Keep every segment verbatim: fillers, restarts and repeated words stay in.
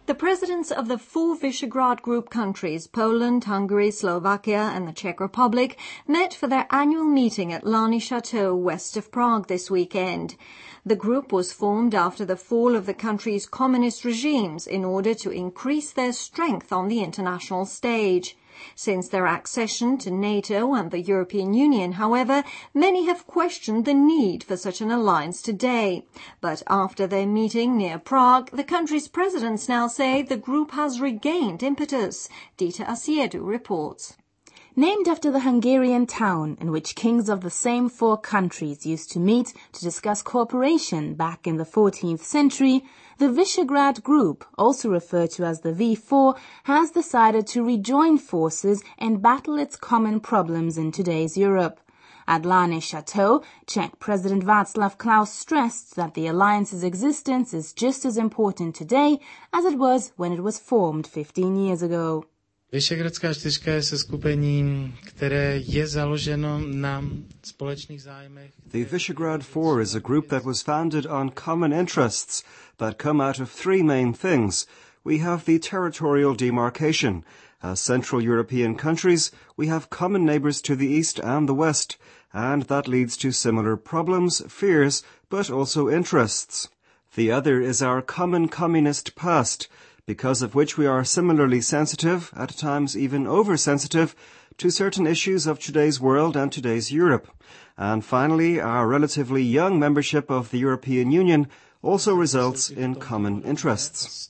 The presidents of the four Visegrad Group countries, Poland, Hungary, Slovakia and the Czech Republic, met for their annual meeting at Lani Chateau west of Prague this weekend. The group was formed after the fall of the country's communist regimes in order to increase their strength on the international stage. Since their accession to NATO and the European Union, however, many have questioned the need for such an alliance today. But after their meeting near Prague, the country's presidents now say the group has regained impetus. Dita Asiedu reports. Named after the Hungarian town in which kings of the same four countries used to meet to discuss cooperation back in the fourteenth century, the Visegrad Group, also referred to as the V four, has decided to rejoin forces and battle its common problems in today's Europe. At Lani Chateau, Czech President Václav Klaus stressed that the alliance's existence is just as important today as it was when it was formed fifteen years ago. Vyšegradská čtyřka je seskupení, které je založeno na společných zájmech. The Visegrad Four is a group that was founded on common interests that come out of three main things. We have the territorial demarcation. As Central European countries, we have common neighbours to the east and the west, and that leads to similar problems, fears, but also interests. The other is our common communist past, because of which we are similarly sensitive, at times even oversensitive, to certain issues of today's world and today's Europe. And finally, our relatively young membership of the European Union also results in common interests.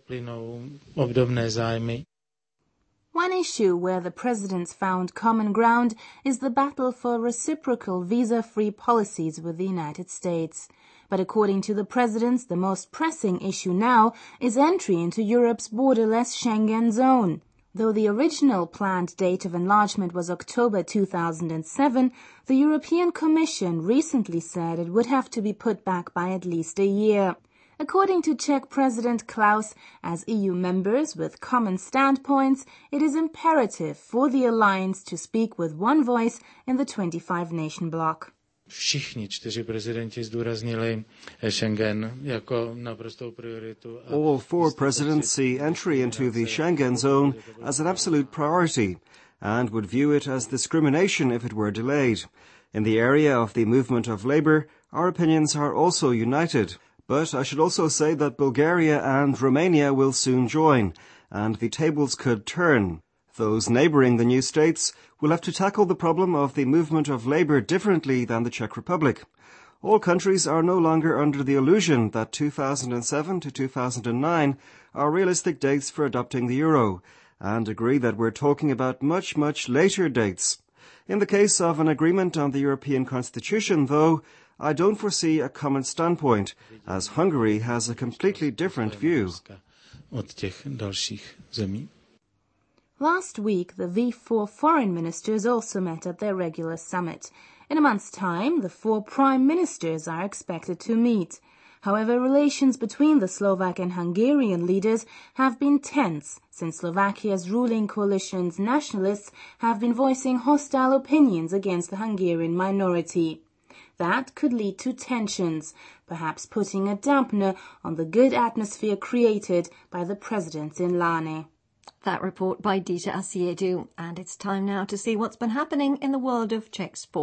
One issue where the presidents found common ground is the battle for reciprocal visa-free policies with the United States. But according to the presidents, the most pressing issue now is entry into Europe's borderless Schengen zone. Though the original planned date of enlargement was October two thousand seven, the European Commission recently said it would have to be put back by at least a year. According to Czech President Klaus, as E U members with common standpoints, it is imperative for the alliance to speak with one voice in the twenty-five nation bloc. Všichni čtyři prezidenti zdůraznili Schengen jako naprostou prioritu. All four presidents see entry into the Schengen zone as an absolute priority and would view it as discrimination if it were delayed. In the area of the movement of labour, our opinions are also united. But I should also say that Bulgaria and Romania will soon join, and the tables could turn. Those neighbouring the new states will have to tackle the problem of the movement of labour differently than the Czech Republic. All countries are no longer under the illusion that two thousand seven to two thousand nine are realistic dates for adopting the euro, and agree that we're talking about much, much later dates. In the case of an agreement on the European Constitution, though, I don't foresee a common standpoint, as Hungary has a completely different view. Last week, the V four foreign ministers also met at their regular summit. In a month's time, the four prime ministers are expected to meet. However, relations between the Slovak and Hungarian leaders have been tense since Slovakia's ruling coalition's nationalists have been voicing hostile opinions against the Hungarian minority. That could lead to tensions, perhaps putting a dampener on the good atmosphere created by the presidents in Lani. That report by Dita Asiedu. And it's time now to see what's been happening in the world of Czech sport.